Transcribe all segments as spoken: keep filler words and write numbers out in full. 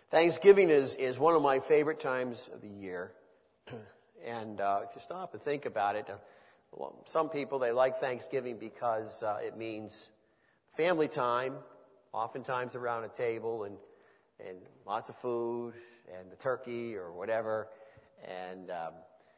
Thanksgiving is, is one of my favorite times of the year. And uh, if you stop and think about it, uh, well, some people, they like Thanksgiving because uh, it means family time, oftentimes around a table, and, and lots of food, and the turkey or whatever. And um,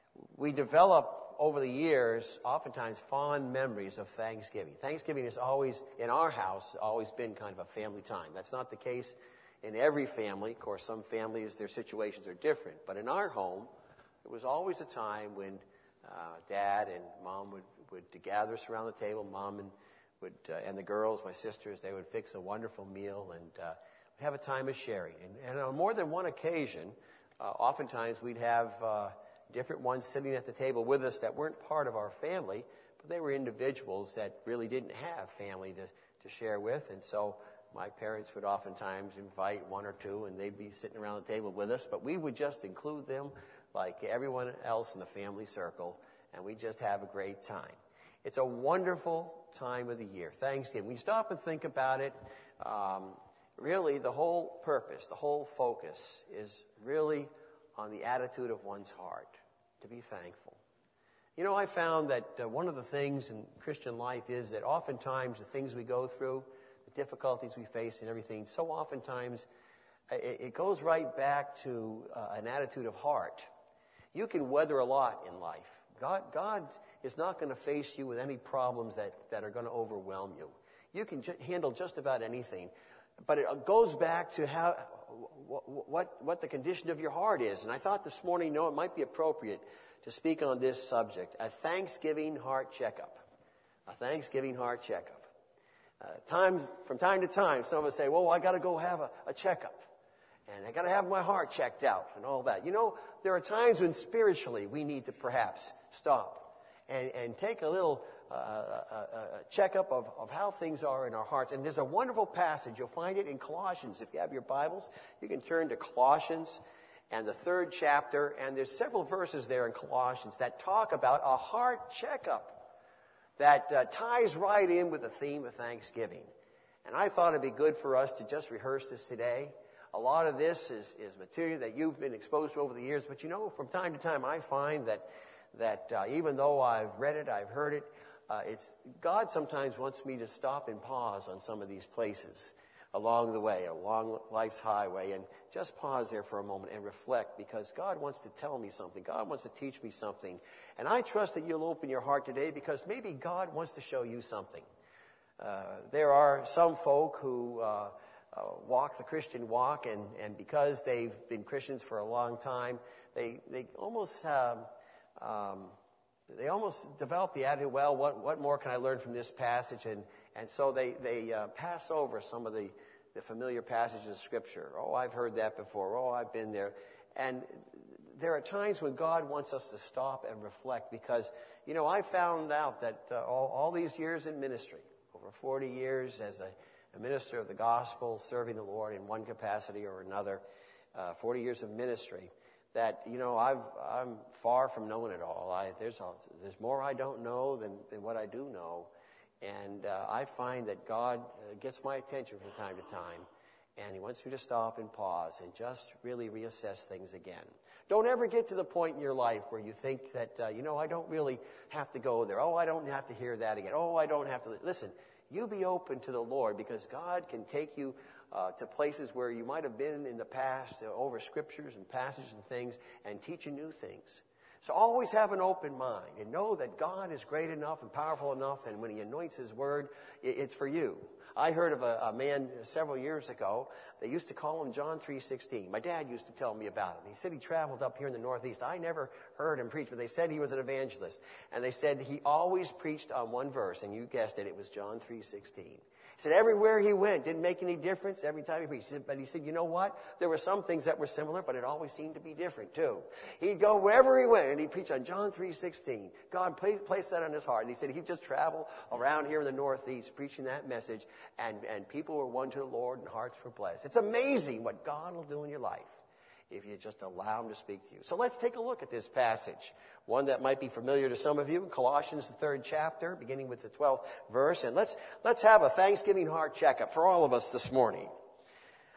we develop over the years, oftentimes, fond memories of Thanksgiving. Thanksgiving has always, in our house, always been kind of a family time. That's not the case in every family. Of course, some families, their situations are different. But in our home, it was always a time when uh, Dad and Mom would, would gather us around the table. Mom and would uh, and the girls, my sisters, they would fix a wonderful meal and uh, we'd have a time of sharing. And, and on more than one occasion, uh, oftentimes we'd have uh, different ones sitting at the table with us that weren't part of our family, but they were individuals that really didn't have family to, to share with. And so my parents would oftentimes invite one or two, and they'd be sitting around the table with us, but we would just include them like everyone else in the family circle, and we just have a great time. It's a wonderful time of the year, Thanksgiving. When you stop and think about it, um, really the whole purpose, the whole focus is really on the attitude of one's heart, to be thankful. You know, I found that uh, one of the things in Christian life is that oftentimes the things we go through, the difficulties we face and everything, so oftentimes it, it goes right back to uh, an attitude of heart. You can weather a lot in life. God, God is not going to face you with any problems that, that are going to overwhelm you. You can ju- handle just about anything. But it goes back to how what, what, what the condition of your heart is. And I thought this morning, you know, it might be appropriate to speak on this subject, a Thanksgiving heart checkup. A Thanksgiving heart checkup. Uh, times, from time to time, some of us say, well, I got to go have a, a checkup. And I got to have my heart checked out and all that. You know, there are times when spiritually we need to perhaps stop and, and take a little uh, a, a checkup of, of how things are in our hearts. And there's a wonderful passage. You'll find it in Colossians. If you have your Bibles, you can turn to Colossians and the third chapter. And there's several verses there in Colossians that talk about a heart checkup that uh, ties right in with the theme of Thanksgiving. And I thought it'd be good for us to just rehearse this today. A lot of this is, is material that you've been exposed to over the years. But, you know, from time to time, I find that that uh, even though I've read it, I've heard it, uh, it's God sometimes wants me to stop and pause on some of these places along the way, along life's highway, and just pause there for a moment and reflect, because God wants to tell me something. God wants to teach me something. And I trust that you'll open your heart today, because maybe God wants to show you something. Uh, there are some folk who... Uh, Uh, walk the Christian walk, and, and because they've been Christians for a long time, they they almost um, um, they almost develop the attitude, well, what what more can I learn from this passage? And and so they they uh, pass over some of the, the familiar passages of Scripture. Oh, I've heard that before. Oh, I've been there. And there are times when God wants us to stop and reflect, because, you know, I found out that uh, all, all these years in ministry, over forty years as a a minister of the gospel, serving the Lord in one capacity or another, uh, forty years of ministry, that, you know, I've, I'm far from knowing it all. I, there's, a, there's more I don't know than, than what I do know. And uh, I find that God uh, gets my attention from time to time, and he wants me to stop and pause and just really reassess things again. Don't ever get to the point in your life where you think that, uh, you know, I don't really have to go there. Oh, I don't have to hear that again. Oh, I don't have to. Listen. You be open to the Lord, because God can take you uh, to places where you might have been in the past, uh, over scriptures and passages and things, and teach you new things. So always have an open mind and know that God is great enough and powerful enough, and when he anoints his word, it, it's for you. I heard of a, a man several years ago. They used to call him John three sixteen. My dad used to tell me about him. He said he traveled up here in the Northeast. I never heard him preach, but they said he was an evangelist. And they said he always preached on one verse, and you guessed it, it was John three sixteen. He said everywhere he went, didn't make any difference every time he preached. He said, but he said, you know what? There were some things that were similar, but it always seemed to be different too. He'd go wherever he went, and he'd preach on John three sixteen. God placed that on his heart. And he said he'd just travel around here in the Northeast preaching that message, and, and people were won to the Lord and hearts were blessed. It's amazing what God will do in your life if you just allow him to speak to you. So let's take a look at this passage, one that might be familiar to some of you, Colossians, the third chapter, beginning with the twelfth verse. And let's let's have a Thanksgiving heart checkup for all of us this morning.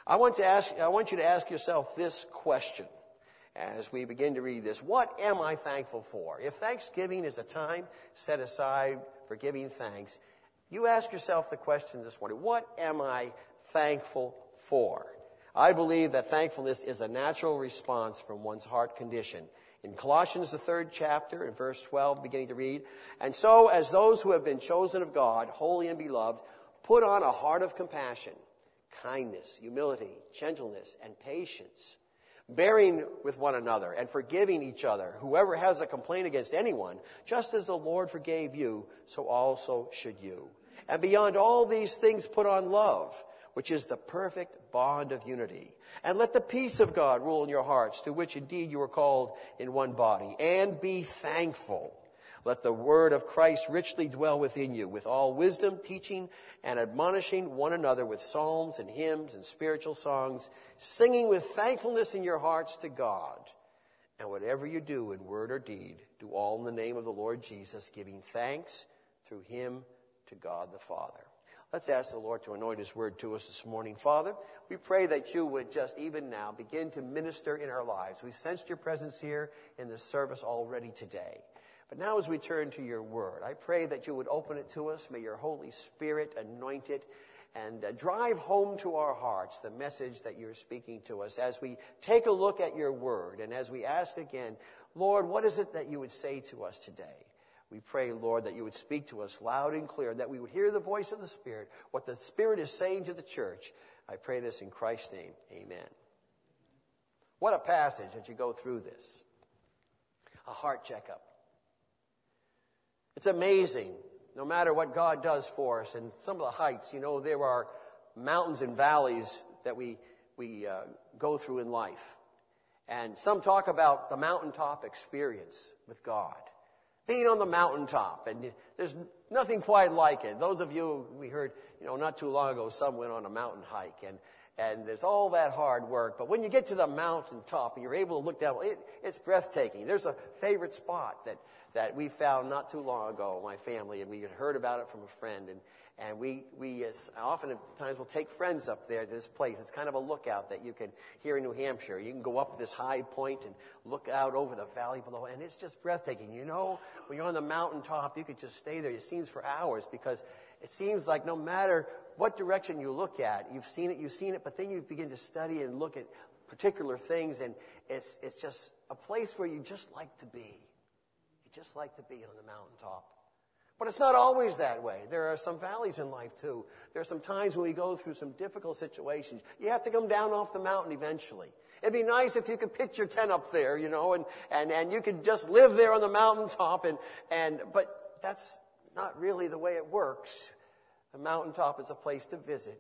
I want to ask, I want you to ask yourself this question as we begin to read this. What am I thankful for? If Thanksgiving is a time set aside for giving thanks, you ask yourself the question this morning, what am I thankful for? I believe that thankfulness is a natural response from one's heart condition. In Colossians, the third chapter, in verse twelve, beginning to read, and so as those who have been chosen of God, holy and beloved, put on a heart of compassion, kindness, humility, gentleness, and patience, bearing with one another and forgiving each other. Whoever has a complaint against anyone, just as the Lord forgave you, so also should you. And beyond all these things put on love, which is the perfect bond of unity. And let the peace of God rule in your hearts, to which indeed you are called in one body. And be thankful. Let the word of Christ richly dwell within you, with all wisdom, teaching and admonishing one another with psalms and hymns and spiritual songs, singing with thankfulness in your hearts to God. And whatever you do in word or deed, do all in the name of the Lord Jesus, giving thanks through him to God the Father. Let's ask the Lord to anoint his word to us this morning. Father, we pray that you would just even now begin to minister in our lives. We sensed your presence here in this service already today. But now as we turn to your word, I pray that you would open it to us. May your Holy Spirit anoint it and uh, drive home to our hearts the message that you're speaking to us as we take a look at your word and as we ask again, Lord, what is it that you would say to us today? We pray, Lord, that you would speak to us loud and clear, that we would hear the voice of the Spirit, what the Spirit is saying to the church. I pray this in Christ's name. Amen. What a passage as you go through this. A heart checkup. It's amazing, no matter what God does for us. And some of the heights, you know, there are mountains and valleys that we, we uh, go through in life. And some talk about the mountaintop experience with God. Being on the mountaintop, and there's nothing quite like it. Those of you, we heard, you know, not too long ago, some went on a mountain hike, and, and there's all that hard work. But when you get to the mountaintop and you're able to look down, it, it's breathtaking. There's a favorite spot that, that we found not too long ago, my family, and we had heard about it from a friend, and, and we, we as oftentimes will take friends up there to this place. It's kind of a lookout that you can, here in New Hampshire, you can go up this high point and look out over the valley below, and it's just breathtaking. You know, when you're on the mountaintop, you could just stay there, it seems, for hours, because it seems like no matter what direction you look at, you've seen it, you've seen it, but then you begin to study and look at particular things, and it's, it's just a place where you just like to be. You just like to be on the mountaintop. But it's not always that way. There are some valleys in life, too. There are some times when we go through some difficult situations. You have to come down off the mountain eventually. It'd be nice if you could pitch your tent up there, you know, and, and, and you could just live there on the mountaintop. And, and, but that's not really the way it works. The mountaintop is a place to visit.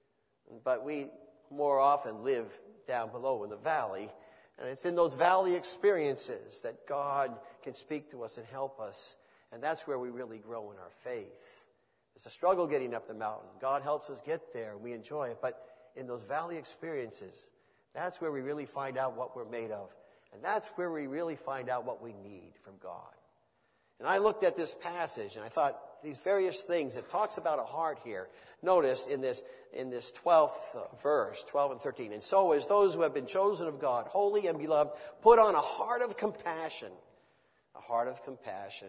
But we more often live down below in the valley. And it's in those valley experiences that God can speak to us and help us. And that's where we really grow in our faith. It's a struggle getting up the mountain. God helps us get there. We enjoy it. But in those valley experiences, that's where we really find out what we're made of. And that's where we really find out what we need from God. And I looked at this passage and I thought these various things, it talks about a heart here. Notice in this, in this twelfth verse, twelve and thirteen. And so as those who have been chosen of God, holy and beloved, put on a heart of compassion. A heart of compassion.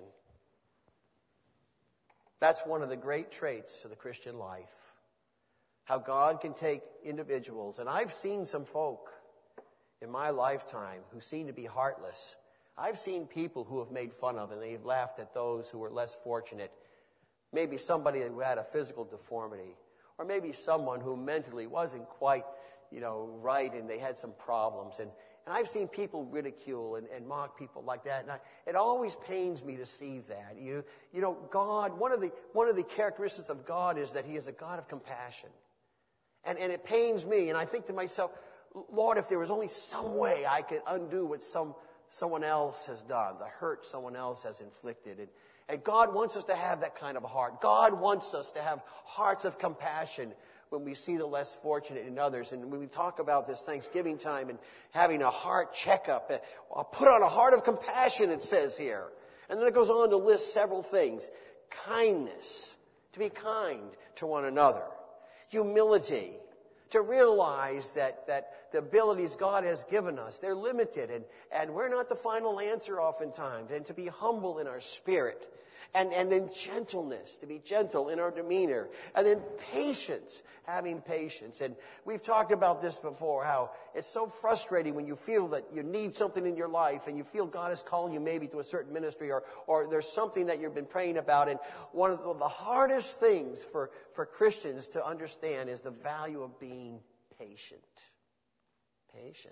That's one of the great traits of the Christian life. How God can take individuals. And I've seen some folk in my lifetime who seem to be heartless. I've seen people who have made fun of and they've laughed at those who were less fortunate. Maybe somebody who had a physical deformity. Or maybe someone who mentally wasn't quite, you know, right and they had some problems. And, and I've seen people ridicule and, and mock people like that. And I, it always pains me to see that. You, you know, God, one of the, one of the characteristics of God is that he is a God of compassion. And, and it pains me. And I think to myself, Lord, if there was only some way I could undo what some someone else has done, the hurt someone else has inflicted. And, and God wants us to have that kind of a heart. God wants us to have hearts of compassion when we see the less fortunate in others. And when we talk about this Thanksgiving time and having a heart checkup, uh, put on a heart of compassion, it says here. And then it goes on to list several things. Kindness, to be kind to one another. Humility, To realize that, that the abilities God has given us, they're limited, and, and we're not the final answer oftentimes, and to be humble in our spirit. And, and then gentleness, to be gentle in our demeanor. And then patience, having patience. And we've talked about this before, how it's so frustrating when you feel that you need something in your life and you feel God is calling you maybe to a certain ministry, or, or there's something that you've been praying about. And one of the, the hardest things for, for Christians to understand is the value of being patient. Patient.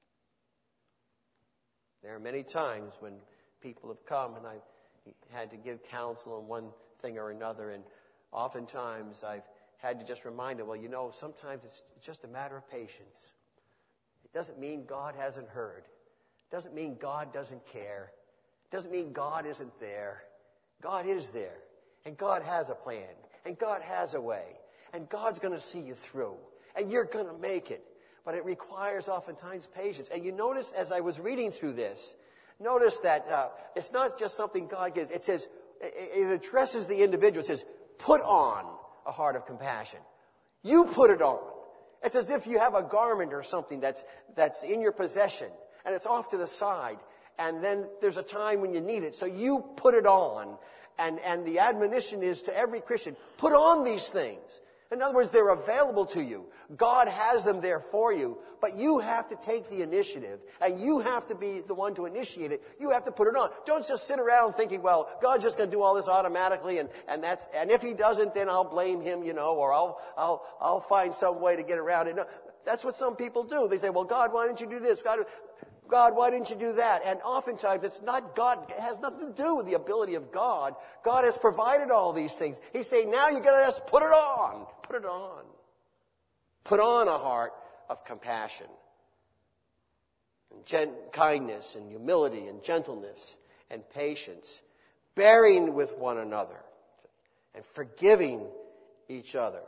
There are many times when people have come and I've had to give counsel on one thing or another, and oftentimes I've had to just remind them, well, you know, sometimes it's just a matter of patience. It doesn't mean God hasn't heard. It doesn't mean God doesn't care. It doesn't mean God isn't there. God is there, and God has a plan, and God has a way, and God's going to see you through, and you're going to make it. But it requires oftentimes patience. And you notice as I was reading through this, notice that uh, it's not just something God gives. It says, it addresses the individual. It says, put on a heart of compassion. You put it on. It's as if you have a garment or something that's that's in your possession, and it's off to the side. And then there's a time when you need it, so you put it on. And, and the admonition is to every Christian, put on these things. In other words, they're available to you. God has them there for you, but you have to take the initiative, and you have to be the one to initiate it. You have to put it on. Don't just sit around thinking, well, God's just going to do all this automatically, and, and that's and if He doesn't, then I'll blame Him, you know, or I'll I'll I'll find some way to get around it. No, that's what some people do. They say, well, God, why didn't you do this? God, God, why didn't you do that? And oftentimes it's not God. It has nothing to do with the ability of God. God has provided all these things. He's saying, now you got to just put it on. Put it on. Put on a heart of compassion, and gent- kindness, and humility, and gentleness, and patience, bearing with one another, and forgiving each other.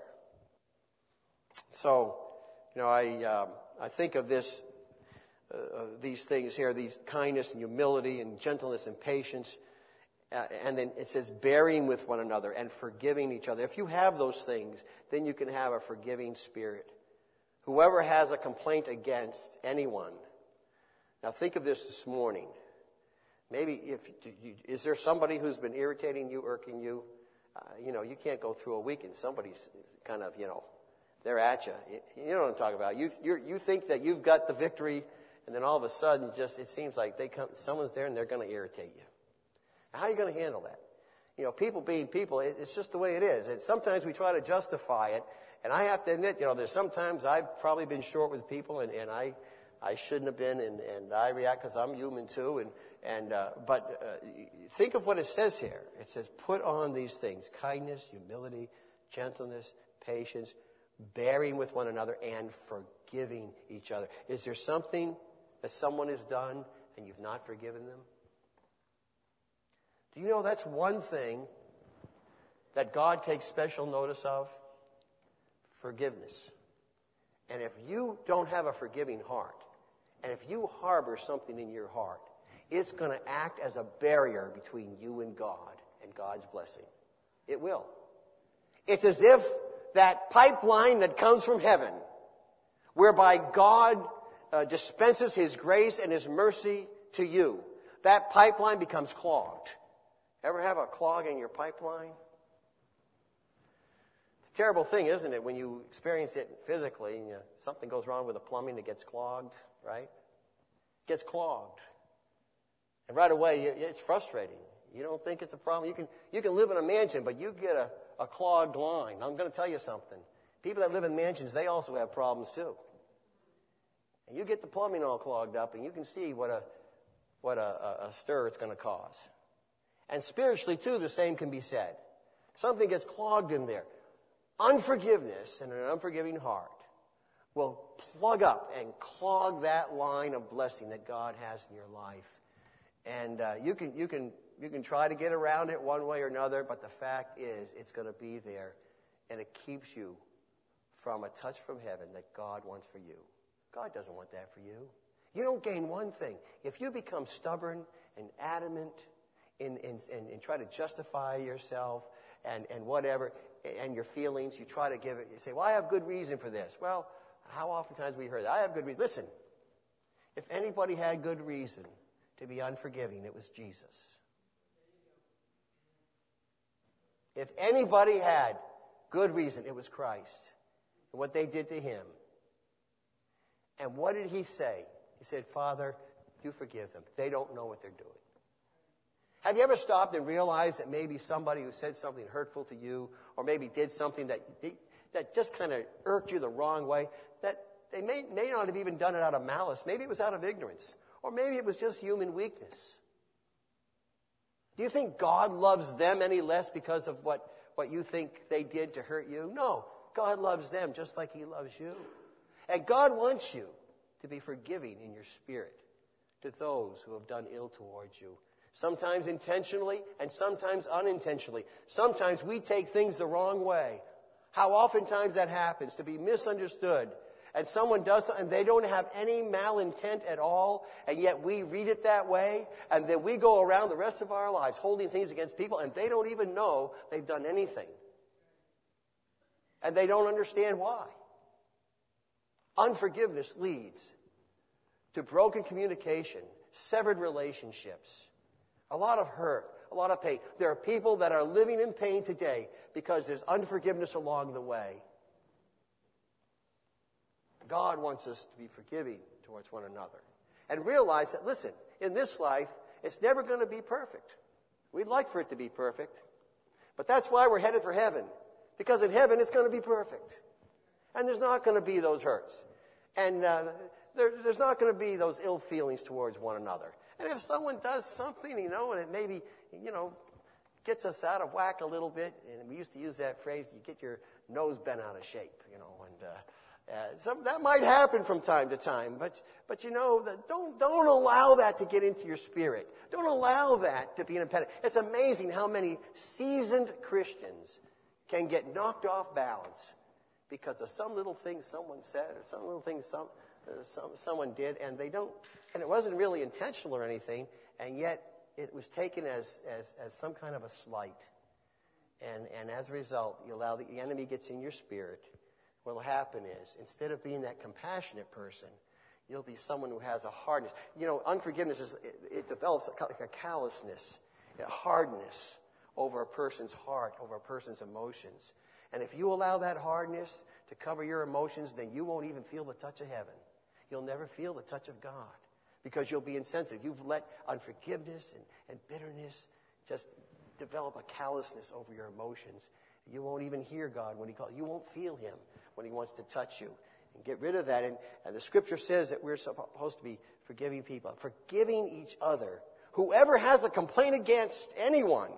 So, you know, I uh, I think of this. Uh, these things here, these kindness and humility and gentleness and patience. Uh, and then it says bearing with one another and forgiving each other. If you have those things, then you can have a forgiving spirit. Whoever has a complaint against anyone. Now think of this this morning. Maybe if you, is there somebody who's been irritating you, irking you? Uh, you know, you can't go through a week and somebody's kind of, you know, they're at you. You know what I'm talking about. You you're, you think that you've got the victory. And then all of a sudden, just it seems like they come, someone's there and they're going to irritate you. How are you going to handle that? You know, people being people, it, it's just the way it is. And sometimes we try to justify it. And I have to admit, you know, there's sometimes I've probably been short with people, and, and I I shouldn't have been, and, and I react because I'm human too. And and uh, but uh, think of what it says here. It says, put on these things: kindness, humility, gentleness, patience, bearing with one another, and forgiving each other. Is there something that someone has done and you've not forgiven them? Do you know that's one thing that God takes special notice of? Forgiveness. And if you don't have a forgiving heart, and if you harbor something in your heart, it's going to act as a barrier between you and God and God's blessing. It will. It's as if that pipeline that comes from heaven, whereby God Uh, dispenses His grace and His mercy to you, that pipeline becomes clogged. Ever have a clog in your pipeline? It's a terrible thing, isn't it, when you experience it physically, and you, something goes wrong with the plumbing, it gets clogged, right? It gets clogged. And right away, it's frustrating. You don't think it's a problem. You can you can live in a mansion, but you get a, a clogged line. I'm going to tell you something. People that live in mansions, they also have problems too. And you get the plumbing all clogged up, and you can see what a what a, a, a stir it's going to cause. And spiritually, too, the same can be said. Something gets clogged in there. Unforgiveness and an unforgiving heart will plug up and clog that line of blessing that God has in your life. And uh, you can you can you can try to get around it one way or another, but the fact is, it's going to be there, and it keeps you from a touch from heaven that God wants for you. God doesn't want that for you. You don't gain one thing. If you become stubborn and adamant in, in, in, in try to justify yourself and, and whatever, and your feelings. You try to give it, you say, well, I have good reason for this. Well, how oftentimes we heard that? I have good reason. Listen, if anybody had good reason to be unforgiving, it was Jesus. If anybody had good reason, it was Christ and what they did to him. And what did he say? He said, Father, you forgive them. They don't know what they're doing. Have you ever stopped and realized that maybe somebody who said something hurtful to you, or maybe did something that that just kind of irked you the wrong way, that they may, may not have even done it out of malice. Maybe it was out of ignorance. Or maybe it was just human weakness. Do you think God loves them any less because of what, what you think they did to hurt you? No. God loves them just like he loves you. And God wants you to be forgiving in your spirit to those who have done ill towards you. Sometimes intentionally and sometimes unintentionally. Sometimes we take things the wrong way. How oftentimes that happens, to be misunderstood. And someone does something, and they don't have any malintent at all, and yet we read it that way, and then we go around the rest of our lives holding things against people, and they don't even know they've done anything. And they don't understand why. Unforgiveness leads to broken communication, severed relationships, a lot of hurt, a lot of pain. There are people that are living in pain today because there's unforgiveness along the way. God wants us to be forgiving towards one another. And realize that, listen, in this life, it's never going to be perfect. We'd like for it to be perfect. But that's why we're headed for heaven. Because in heaven, it's going to be perfect. And there's not going to be those hurts. And uh, there, there's not going to be those ill feelings towards one another. And if someone does something, you know, and it maybe, you know, gets us out of whack a little bit, and we used to use that phrase, you get your nose bent out of shape, you know, and uh, uh, some, that might happen from time to time. But, but you know, the, don't, don't allow that to get into your spirit. Don't allow that to be an impediment. It's amazing how many seasoned Christians can get knocked off balance because of some little thing someone said or some little thing some, uh, some, someone did, and they don't, and it wasn't really intentional or anything, and yet it was taken as, as, as some kind of a slight. And, and as a result, you allow the, the enemy gets in your spirit. What will happen is, instead of being that compassionate person, you'll be someone who has a hardness. You know, unforgiveness, is it, it develops like a callousness, a hardness over a person's heart, over a person's emotions. And if you allow that hardness to cover your emotions, then you won't even feel the touch of heaven. You'll never feel the touch of God because you'll be insensitive. You've let unforgiveness and, and bitterness just develop a callousness over your emotions. You won't even hear God when he calls. You won't feel him when he wants to touch you. And get rid of that. And, and the scripture says that we're supposed to be forgiving people. Forgiving each other. Whoever has a complaint against anyone,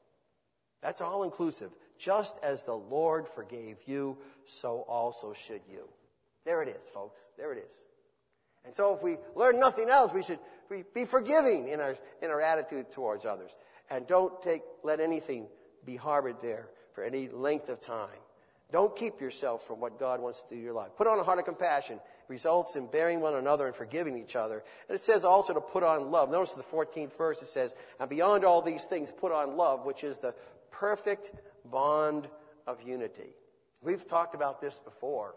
that's all inclusive. Just as the Lord forgave you, so also should you. There it is, folks. There it is. And so if we learn nothing else, we should be forgiving in our, in our attitude towards others. And don't take, let anything be harbored there for any length of time. Don't keep yourself from what God wants to do in your life. Put on a heart of compassion. Results in bearing one another and forgiving each other. And it says also to put on love. Notice the fourteenth verse, it says, and beyond all these things, put on love, which is the perfect bond of unity. We've talked about this before.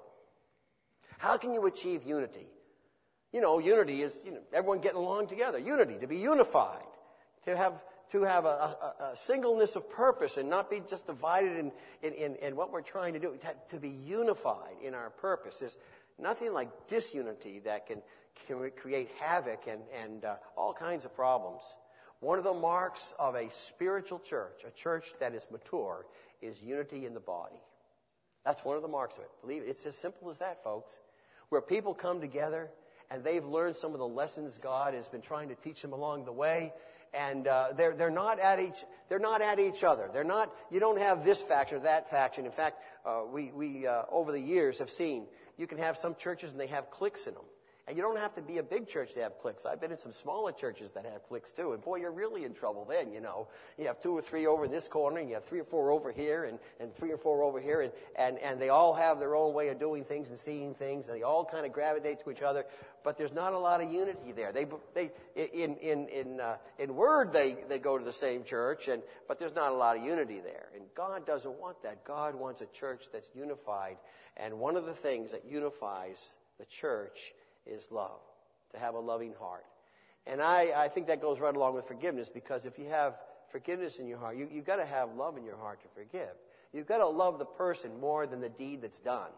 How can you achieve unity? You know, unity is, you know, everyone getting along together. Unity, to be unified, to have to have a, a, a singleness of purpose and not be just divided in, in, in, in what we're trying to do. To, to be unified in our purpose. There's nothing like disunity that can, can create havoc and, and uh, all kinds of problems. One of the marks of a spiritual church, a church that is mature, is unity in the body. That's one of the marks of it. Believe it. It's as simple as that, folks. Where people come together and they've learned some of the lessons God has been trying to teach them along the way, and uh, they're they're not at each they're not at each other. They're not. You don't have this faction or that faction. In fact, uh, we we uh, over the years have seen you can have some churches and they have cliques in them. And you don't have to be a big church to have cliques. I've been in some smaller churches that have cliques too. And boy, you're really in trouble then, you know. You have two or three over in this corner, and you have three or four over here, and, and three or four over here. And, and, and they all have their own way of doing things and seeing things. And they all kind of gravitate to each other. But there's not a lot of unity there. They, they, in, in, in, uh, in word, they, they go to the same church, and, but there's not a lot of unity there. And God doesn't want that. God wants a church that's unified. And one of the things that unifies the church is love, to have a loving heart. And I, I think that goes right along with forgiveness, because if you have forgiveness in your heart, you, you've got to have love in your heart to forgive. You've got to love the person more than the deed that's done.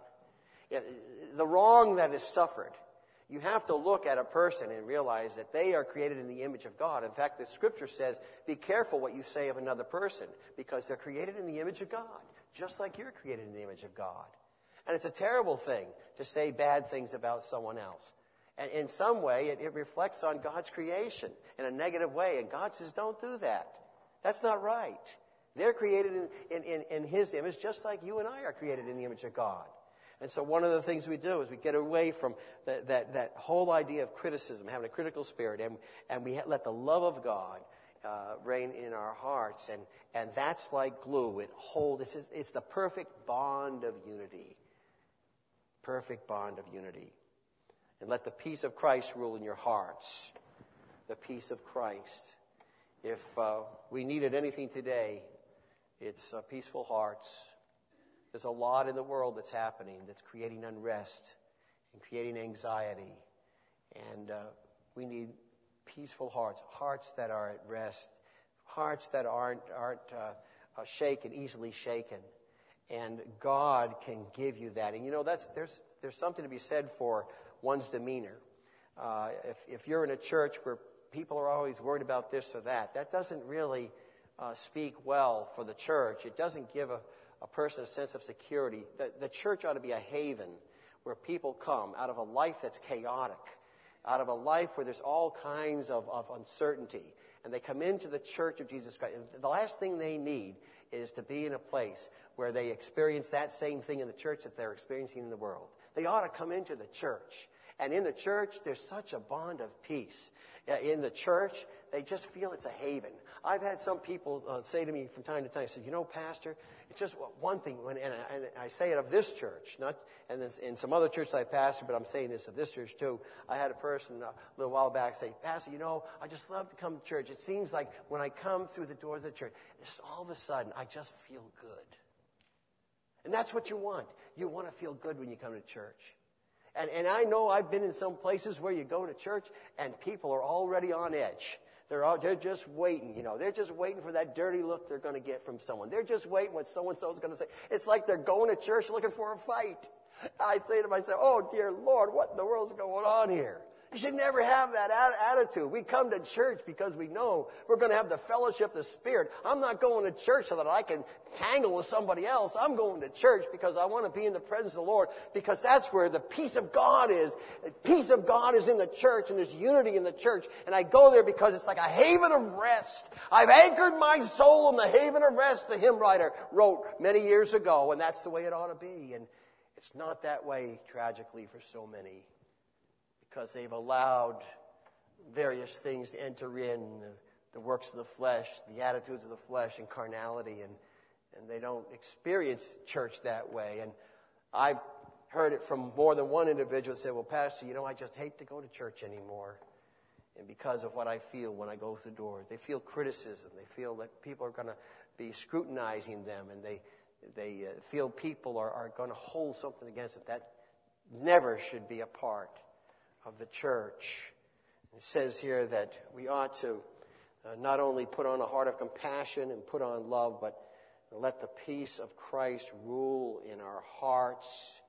The wrong that is suffered, you have to look at a person and realize that they are created in the image of God. In fact, the scripture says, be careful what you say of another person, because they're created in the image of God, just like you're created in the image of God. And it's a terrible thing to say bad things about someone else. And in some way, it, it reflects on God's creation in a negative way. And God says, don't do that. That's not right. They're created in, in, in, in His image, just like you and I are created in the image of God. And so one of the things we do is we get away from the, that, that whole idea of criticism, having a critical spirit, and, and we let the love of God uh, reign in our hearts. And, and that's like glue. It holds, it's, it's the perfect bond of unity. Perfect bond of unity. And let the peace of Christ rule in your hearts. The peace of Christ. If uh, we needed anything today, it's uh, peaceful hearts. There's a lot in the world that's happening that's creating unrest and creating anxiety. And uh, we need peaceful hearts, hearts that are at rest, hearts that aren't, aren't uh, uh, shaken, easily shaken. And God can give you that. And you know, that's there's there's something to be said for one's demeanor. Uh, if, if you're in a church where people are always worried about this or that, that doesn't really uh, speak well for the church. It doesn't give a, a person a sense of security. The, the church ought to be a haven where people come out of a life that's chaotic, out of a life where there's all kinds of, of uncertainty. And they come into the church of Jesus Christ. The last thing they need is to be in a place where they experience that same thing in the church that they're experiencing in the world. They ought to come into the church. And in the church, there's such a bond of peace. In the church, they just feel it's a haven. I've had some people uh, say to me from time to time, I said, you know, Pastor, it's just one thing, when, and, I, and I say it of this church, not and this, in some other churches I pastor, but I'm saying this of this church too. I had a person a little while back say, Pastor, you know, I just love to come to church. It seems like when I come through the doors of the church, just all of a sudden, I just feel good. And that's what you want. You want to feel good when you come to church. And, and I know I've been in some places where you go to church and people are already on edge. They're all, they're just waiting, you know. They're just waiting for that dirty look they're going to get from someone. They're just waiting what so-and-so is going to say. It's like they're going to church looking for a fight. I say to myself, oh, dear Lord, what in the world's going on here? You should never have that attitude. We come to church because we know we're going to have the fellowship of the Spirit. I'm not going to church so that I can tangle with somebody else. I'm going to church because I want to be in the presence of the Lord, because that's where the peace of God is. The peace of God is in the church, and there's unity in the church. And I go there because it's like a haven of rest. I've anchored my soul in the haven of rest, the hymn writer wrote many years ago, and that's the way it ought to be. And it's not that way, tragically, for so many, because they've allowed various things to enter in, the, the works of the flesh, the attitudes of the flesh, and carnality, and, and they don't experience church that way. And I've heard it from more than one individual say, well, Pastor, you know, I just hate to go to church anymore, and because of what I feel when I go through the doors. They feel criticism. They feel that people are going to be scrutinizing them, and they, they uh, feel people are, are going to hold something against them. That never should be a part of the church. It says here that we ought to uh, not only put on a heart of compassion and put on love, but let the peace of Christ rule in our hearts.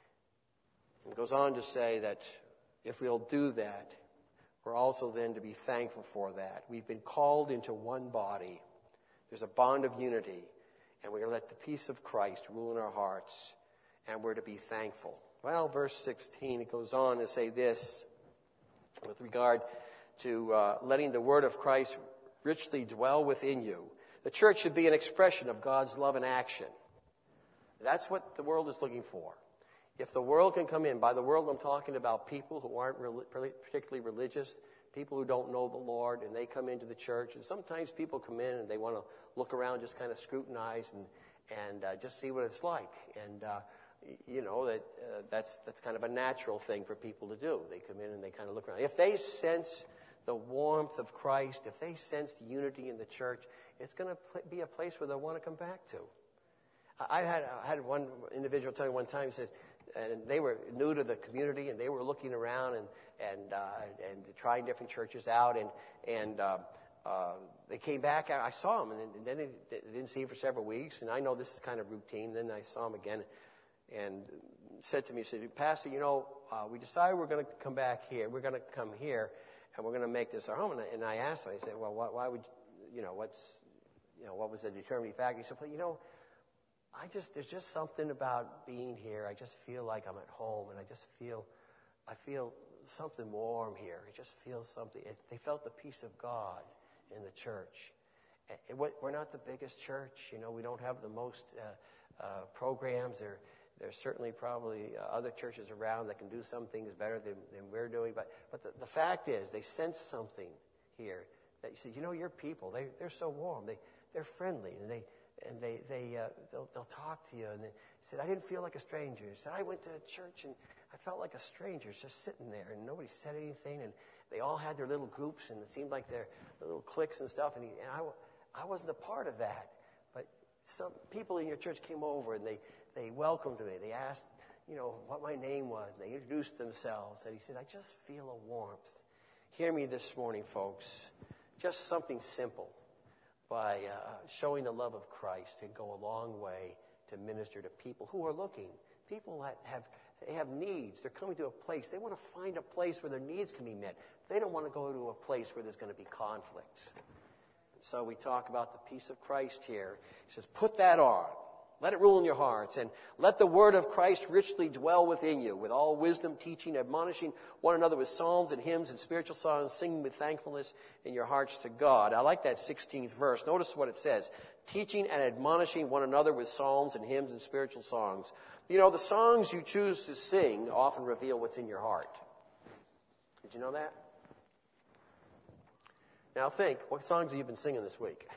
It goes on to say that if we'll do that, we're also then to be thankful for that. We've been called into one body. There's a bond of unity, and we're going to let the peace of Christ rule in our hearts, and we're to be thankful. Well, verse sixteen, it goes on to say this with regard to uh, letting the word of Christ richly dwell within you. The church should be an expression of God's love in action. That's what the world is looking for. If the world can come in, by the world I'm talking about people who aren't re- particularly religious, people who don't know the Lord, and they come into the church. And sometimes people come in and they want to look around, just kind of scrutinize and and uh, just see what it's like. And uh, you know that uh, that's that's kind of a natural thing for people to do. They come in and they kind of look around. If they sense the warmth of Christ, if they sense unity in the church, it's going to pl- be a place where they'll want to come back to. I had I had one individual tell me one time, he said, and they were new to the community, and they were looking around and and uh, and trying different churches out, and and uh, uh, they came back. I saw them, and then they, they didn't see him for several weeks. And I know this is kind of routine. Then I saw him again, and said to me, he said, "Pastor, you know, uh, we decided we're going to come back here. We're going to come here, and we're going to make this our home." And I, and I asked him, I said, "Well, why, why would you know what's you know what was the determining factor?" He said, "Well, you know, I just there's just something about being here. I just feel like I'm at home, and I just feel I feel something warm here. I just feel something." It, they felt the peace of God in the church. And we're not the biggest church, you know. We don't have the most uh, uh, programs. There, there's certainly probably uh, other churches around that can do some things better than, than we're doing. But but the, the fact is, they sense something here that you say, you know, your people, they they're so warm. They they're friendly, and they. And they, they, uh, they'll, they'll talk to you. And they said, "I didn't feel like a stranger." He said, "I went to church and I felt like a stranger just sitting there, and nobody said anything. And they all had their little groups, and it seemed like their little cliques and stuff. And, he, and I, I wasn't a part of that. But some people in your church came over, and they, they welcomed me. They asked, you know, what my name was. And they introduced themselves. And he said, I just feel a warmth." Hear me this morning, folks. Just something simple. By uh, showing the love of Christ can go a long way to minister to people who are looking. People that have they have needs. They're coming to a place. They want to find a place where their needs can be met. They don't want to go to a place where there's going to be conflict. So we talk about the peace of Christ here. He says, put that on. Let it rule in your hearts, and let the word of Christ richly dwell within you, with all wisdom, teaching, admonishing one another with psalms and hymns and spiritual songs, singing with thankfulness in your hearts to God. I like that sixteenth verse. Notice what it says. Teaching and admonishing one another with psalms and hymns and spiritual songs. You know, the songs you choose to sing often reveal what's in your heart. Did you know that? Now think, what songs have you been singing this week?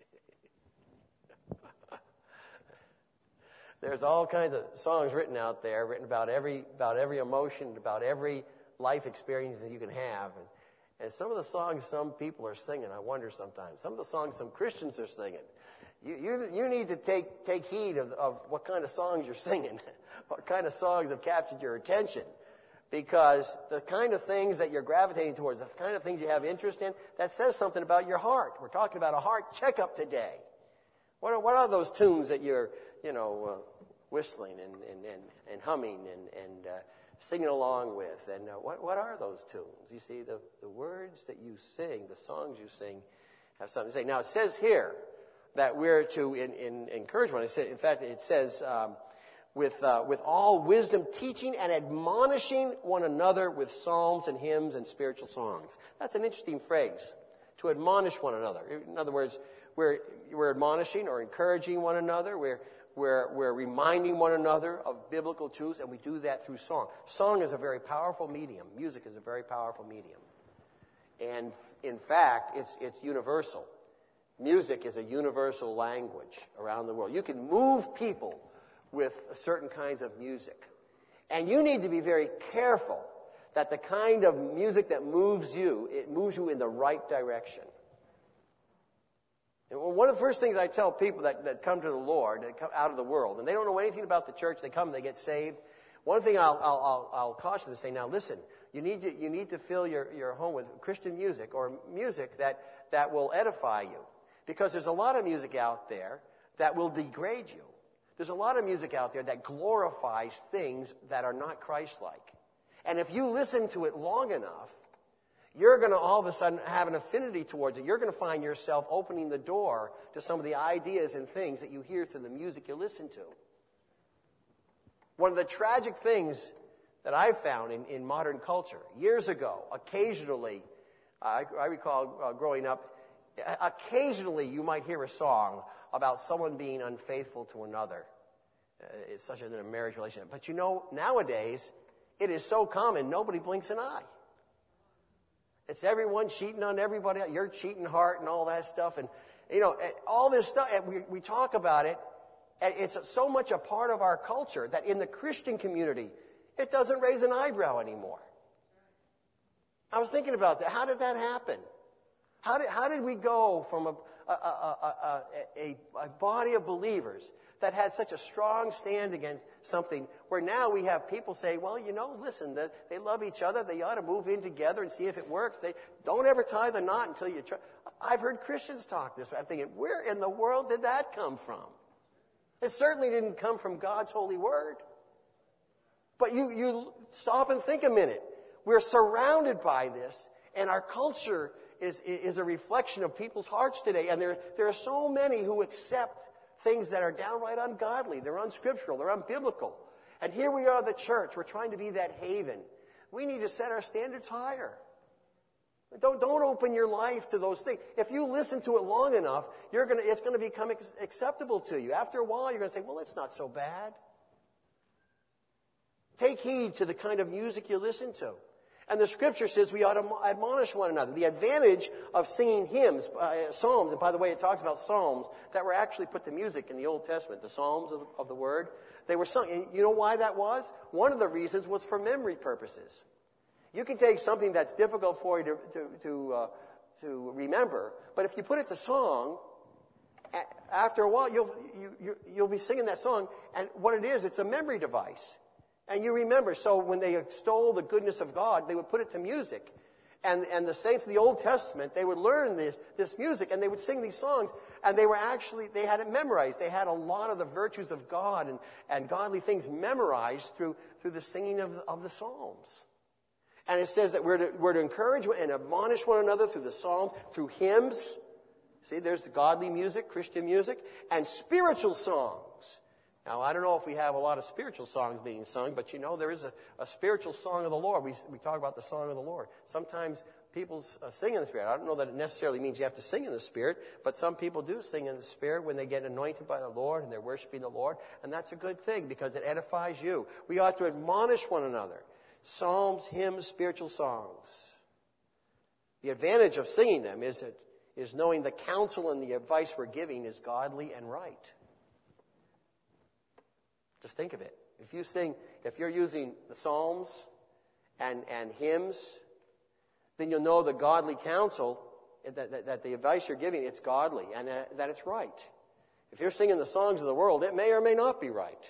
There's all kinds of songs written out there, written about every about every emotion, about every life experience that you can have. And, and some of the songs some people are singing, I wonder sometimes. Some of the songs some Christians are singing. You you, you need to take, take heed of, of what kind of songs you're singing, what kind of songs have captured your attention. Because the kind of things that you're gravitating towards, the kind of things you have interest in, that says something about your heart. We're talking about a heart checkup today. What are, what are those tunes that you're, you know, uh, whistling and, and, and, and humming and, and uh, singing along with? And uh, what, what are those tunes? You see, the, the words that you sing, the songs you sing, have something to say. Now, it says here that we're to in, in, encourage one. It says, in fact, it says, um, with, uh, with all wisdom, teaching and admonishing one another with psalms and hymns and spiritual songs. That's an interesting phrase, to admonish one another. In other words, We're, we're admonishing or encouraging one another. We're, we're, we're reminding one another of biblical truths, and we do that through song. Song is a very powerful medium. Music is a very powerful medium. And in fact, it's, it's universal. Music is a universal language around the world. You can move people with certain kinds of music. And you need to be very careful that the kind of music that moves you, it moves you in the right direction. And one of the first things I tell people that, that come to the Lord, that come out of the world, and they don't know anything about the church, they come and they get saved. One thing I'll, I'll, I'll, I'll caution them to say, now listen, you need to, you need to fill your, your home with Christian music or music that, that will edify you. Because there's a lot of music out there that will degrade you. There's a lot of music out there that glorifies things that are not Christ-like. And if you listen to it long enough, you're going to all of a sudden have an affinity towards it. You're going to find yourself opening the door to some of the ideas and things that you hear through the music you listen to. One of the tragic things that I've found in, in modern culture, years ago, occasionally, uh, I, I recall uh, growing up, occasionally you might hear a song about someone being unfaithful to another. uh, it's such as in a marriage relationship. But you know, nowadays, it is so common, nobody blinks an eye. It's everyone cheating on everybody. Your cheating heart and all that stuff. And, you know, all this stuff, we, we talk about it. And it's so much a part of our culture that in the Christian community, it doesn't raise an eyebrow anymore. I was thinking about that. How did that happen? How did, how did we go from a, a, a, a, a body of believers that had such a strong stand against something where now we have people say, well, you know, listen, they, they love each other. They ought to move in together and see if it works. They don't ever tie the knot until you try. I've heard Christians talk this way. I'm thinking, where in the world did that come from? It certainly didn't come from God's holy word. But you, you stop and think a minute. We're surrounded by this, and our culture is, is a reflection of people's hearts today. And there, there are so many who accept things that are downright ungodly. They're unscriptural. They're unbiblical. And here we are, the church. We're trying to be that haven. We need to set our standards higher. Don't, don't open your life to those things. If you listen to it long enough, you're gonna, it's going to become ex- acceptable to you. After a while, you're going to say, well, it's not so bad. Take heed to the kind of music you listen to. And the scripture says we ought to admonish one another. The advantage of singing hymns, uh, psalms, and by the way, it talks about psalms that were actually put to music in the Old Testament, the psalms of the, of the word. They were sung. And you know why that was? One of the reasons was for memory purposes. You can take something that's difficult for you to to to, uh, to remember, but if you put it to song, a- after a while you'll you, you you'll be singing that song, and what it is, it's a memory device, and you remember. So when they extol the goodness of God, they would put it to music, and and the saints of the Old Testament, they would learn this this music, and they would sing these songs, and they were actually they had it memorized. They had a lot of the virtues of God and and godly things memorized through through the singing of of the psalms. And it says that we're to, we're to encourage and admonish one another through the psalms, through hymns. See, there's the godly music, Christian music, and spiritual songs. Now, I don't know if we have a lot of spiritual songs being sung, but you know, there is a, a spiritual song of the Lord. We, we talk about the song of the Lord. Sometimes people uh, sing in the Spirit. I don't know that it necessarily means you have to sing in the Spirit, but some people do sing in the Spirit when they get anointed by the Lord and they're worshiping the Lord. And that's a good thing because it edifies you. We ought to admonish one another. Psalms, hymns, spiritual songs. The advantage of singing them is it is knowing the counsel and the advice we're giving is godly and right. Just think of it. If you sing, if you're using the Psalms and, and hymns, then you'll know the godly counsel, that, that, that the advice you're giving, it's godly and uh, that it's right. If you're singing the songs of the world, it may or may not be right.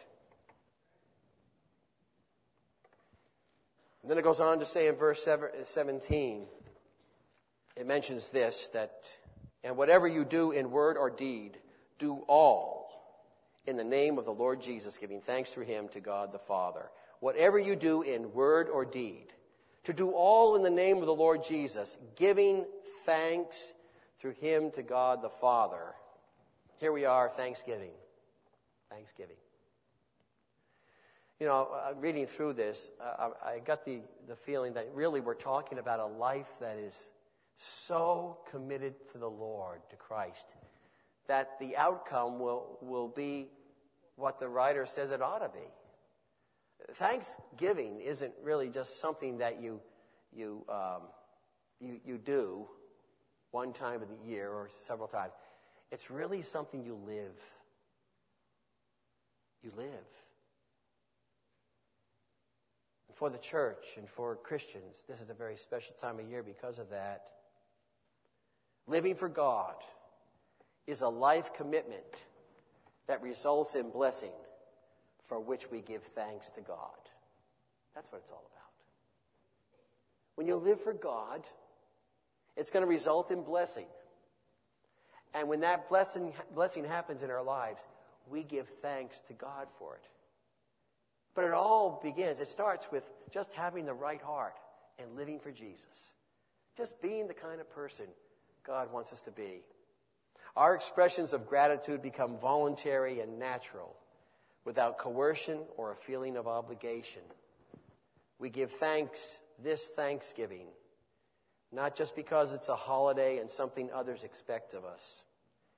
And then it goes on to say in verse seventeen, it mentions this, that, and whatever you do in word or deed, do all in the name of the Lord Jesus, giving thanks through him to God the Father. Whatever you do in word or deed, to do all in the name of the Lord Jesus, giving thanks through him to God the Father. Here we are, Thanksgiving. Thanksgiving. You know, uh, reading through this, uh, I, I got the, the feeling that really we're talking about a life that is so committed to the Lord, to Christ, that the outcome will, will be what the writer says it ought to be. Thanksgiving isn't really just something that you you um, you, you do one time of the year or several times. It's really something you live. You live. For the church and for Christians, this is a very special time of year because of that. Living for God is a life commitment that results in blessing for which we give thanks to God. That's what it's all about. When you live for God, it's going to result in blessing. And when that blessing, blessing happens in our lives, we give thanks to God for it. But it all begins, it starts with just having the right heart and living for Jesus. Just being the kind of person God wants us to be. Our expressions of gratitude become voluntary and natural, without coercion or a feeling of obligation. We give thanks this Thanksgiving, not just because it's a holiday and something others expect of us.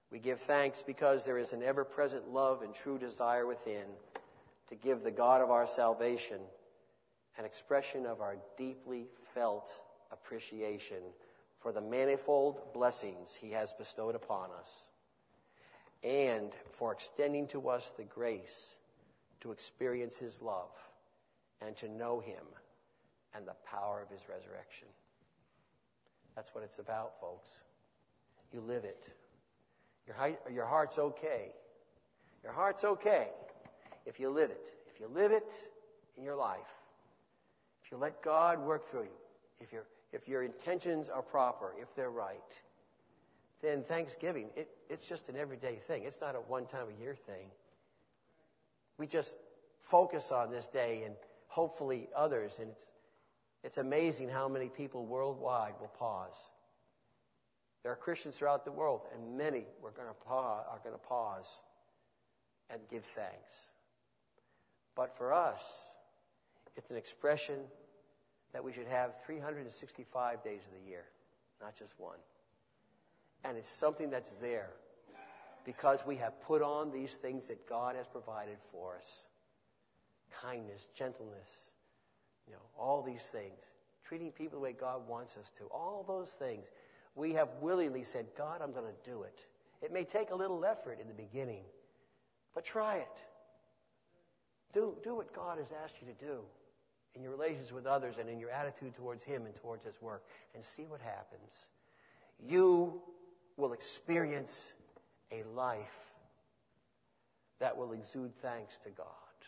We give thanks because there is an ever-present love and true desire within to give the God of our salvation an expression of our deeply felt appreciation for the manifold blessings he has bestowed upon us, and for extending to us the grace to experience his love and to know him and the power of his resurrection. That's what it's about, folks. You live it. Your, your heart's okay. Your heart's okay if you live it. If you live it in your life, if you let God work through you, if your if your intentions are proper, if they're right, then Thanksgiving, it, it's just an everyday thing. It's not a one-time-a-year thing. We just focus on this day and hopefully others, and it's it's amazing how many people worldwide will pause. There are Christians throughout the world, and many we're going to pause, are going to pause and give thanks. But for us, it's an expression that we should have three hundred sixty-five days of the year, not just one. And it's something that's there because we have put on these things that God has provided for us. Kindness, gentleness, you know, all these things. Treating people the way God wants us to. All those things. We have willingly said, God, I'm going to do it. It may take a little effort in the beginning, but try it. Do, do what God has asked you to do in your relations with others and in your attitude towards him and towards his work, and see what happens. You will experience a life that will exude thanks to God.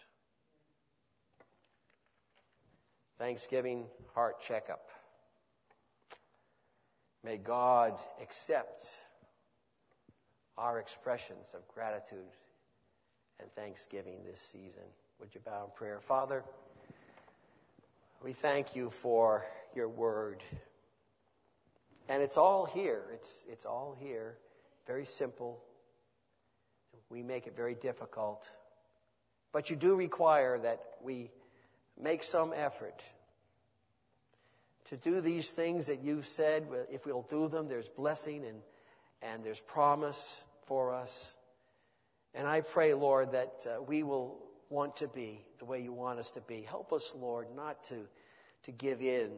Thanksgiving heart checkup. May God accept our expressions of gratitude and thanksgiving this season. Would you bow in prayer? Father, we thank you for your word. And it's all here. It's, it's all here. Very simple. We make it very difficult. But you do require that we make some effort to do these things that you've said. If we'll do them, there's blessing and, and there's promise for us. And I pray, Lord, that uh, we will want to be the way you want us to be. Help us, Lord, not to, to give in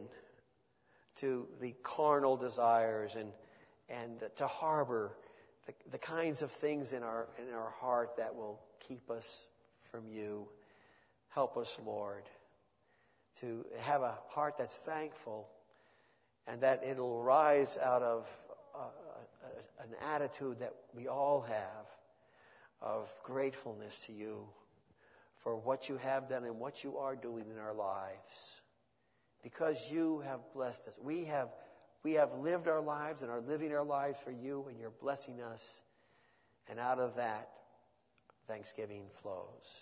to the carnal desires and, and to harbor the, the kinds of things in our, in our heart that will keep us from you. Help us, Lord, to have a heart that's thankful and that it'll rise out of uh, a, an attitude that we all have of gratefulness to you for what you have done and what you are doing in our lives. Because you have blessed us. We have, we have lived our lives and are living our lives for you, and you're blessing us. And out of that, thanksgiving flows.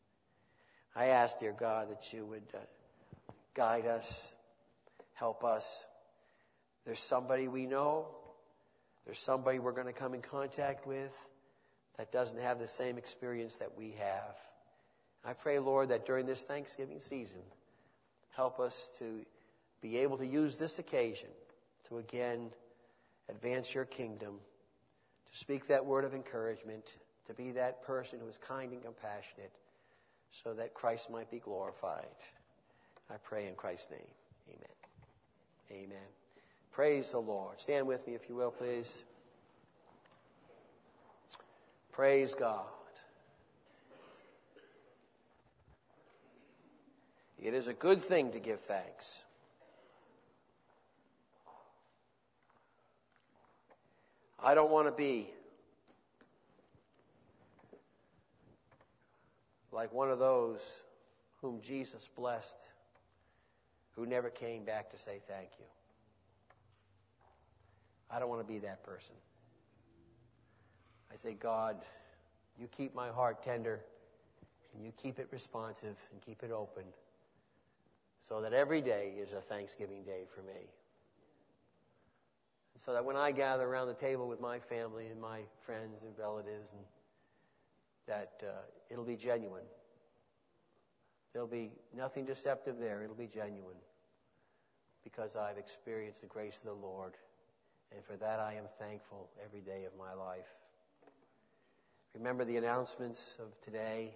I ask, dear God, that you would uh, guide us, help us. There's somebody we know. There's somebody we're going to come in contact with that doesn't have the same experience that we have. I pray, Lord, that during this Thanksgiving season, help us to be able to use this occasion to again advance your kingdom, to speak that word of encouragement, to be that person who is kind and compassionate so that Christ might be glorified. I pray in Christ's name. Amen. Amen. Praise the Lord. Stand with me if you will, please. Praise God. It is a good thing to give thanks. I don't want to be like one of those whom Jesus blessed, who never came back to say thank you. I don't want to be that person. I say, God, you keep my heart tender, and you keep it responsive, and keep it open, so that every day is a Thanksgiving day for me. And so that when I gather around the table with my family and my friends and relatives, and that uh, it'll be genuine. There'll be nothing deceptive there. It'll be genuine. Because I've experienced the grace of the Lord. And for that I am thankful every day of my life. Remember the announcements of today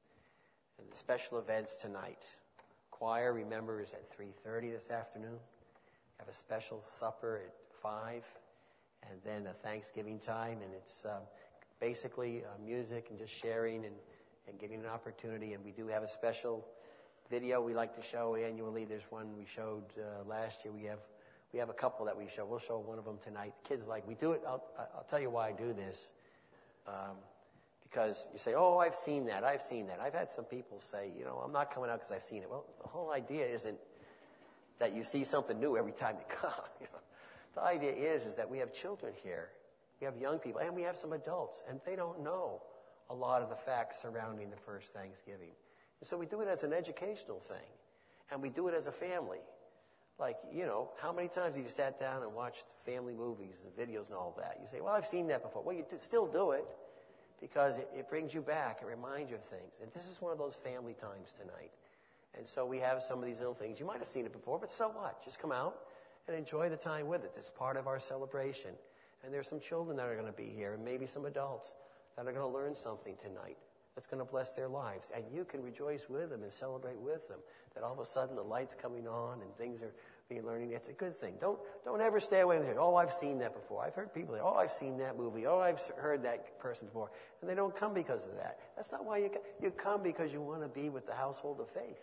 and the special events tonight. Choir, remember, is at three thirty this afternoon. Have a special supper at five, and then a Thanksgiving time, and it's uh, basically uh, music and just sharing and, and giving an opportunity. And we do have a special video we like to show annually. There's one we showed uh, last year. We have we have a couple that we show. We'll show one of them tonight. The kids like, we do it. I'll, I'll tell you why I do this. Um, because you say, oh, I've seen that. I've seen that. I've had some people say, you know, I'm not coming out because I've seen it. Well, the whole idea isn't that you see something new every time you come. You know? The idea is, is that we have children here. We have young people, and we have some adults, and they don't know a lot of the facts surrounding the first Thanksgiving. And so we do it as an educational thing, and we do it as a family. Like, you know, how many times have you sat down and watched family movies and videos and all that? You say, well, I've seen that before. Well, you do, still do it because it, it brings you back. It reminds you of things. And this is one of those family times tonight. And so we have some of these little things. You might have seen it before, but so what? Just come out and enjoy the time with it. It's part of our celebration. And there's some children that are going to be here, and maybe some adults that are going to learn something tonight that's going to bless their lives. And you can rejoice with them and celebrate with them. That all of a sudden the light's coming on and things are being learning. It's a good thing. Don't don't ever stay away with it. Oh, I've seen that before. I've heard people say, oh, I've seen that movie. Oh, I've heard that person before. And they don't come because of that. That's not why you come. You come because you want to be with the household of faith.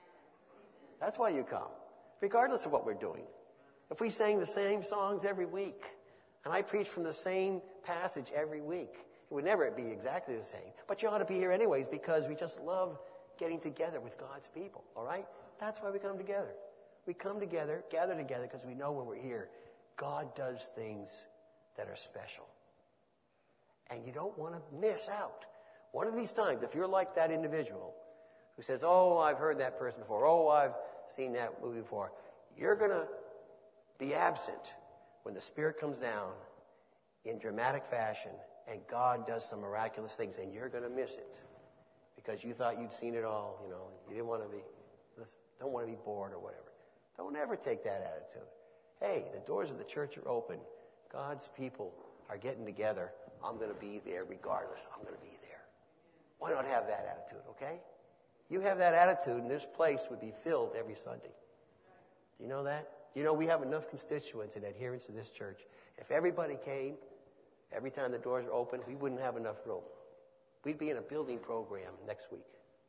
That's why you come, regardless of what we're doing. If we sang the same songs every week, and I preach from the same passage every week, it would never be exactly the same. But you ought to be here anyways because we just love getting together with God's people, all right? That's why we come together. We come together, gather together, because we know when we're here, God does things that are special. And you don't want to miss out. One of these times, if you're like that individual who says, oh, I've heard that person before, oh, I've seen that movie before, you're going to be absent when the Spirit comes down in dramatic fashion and God does some miraculous things, and you're going to miss it because you thought you'd seen it all. You know, you didn't want to be, don't want to be bored or whatever. Don't ever take that attitude. Hey, the doors of the church are open. God's people are getting together. I'm going to be there regardless. I'm going to be there. Why not have that attitude, okay? You have that attitude, and this place would be filled every Sunday. Do you know that? You know, we have enough constituents and adherents to this church. If everybody came, every time the doors are open, we wouldn't have enough room. We'd be in a building program next week.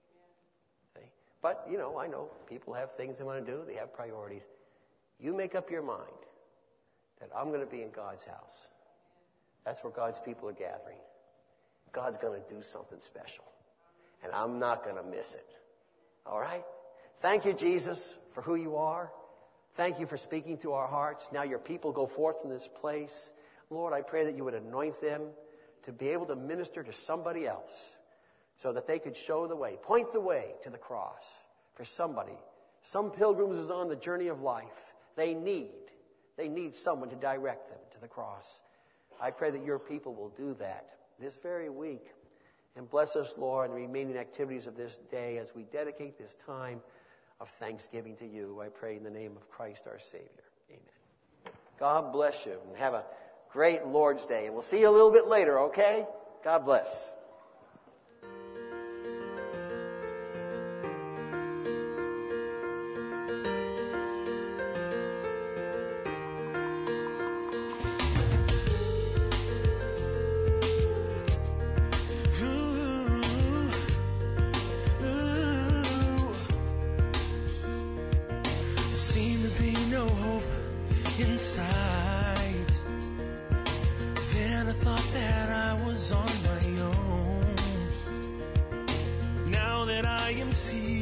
Okay? But, you know, I know people have things they want to do. They have priorities. You make up your mind that I'm going to be in God's house. That's where God's people are gathering. God's going to do something special. And I'm not going to miss it. All right? Thank you, Jesus, for who you are. Thank you for speaking to our hearts. Now your people go forth from this place. Lord, I pray that you would anoint them to be able to minister to somebody else so that they could show the way, point the way to the cross for somebody. Some pilgrims is on the journey of life. They need, they need someone to direct them to the cross. I pray that your people will do that this very week. And bless us, Lord, in the remaining activities of this day as we dedicate this time of thanksgiving to you. I pray in the name of Christ our Savior. Amen. God bless you and have a great Lord's Day. And we'll see you a little bit later, okay? God bless. See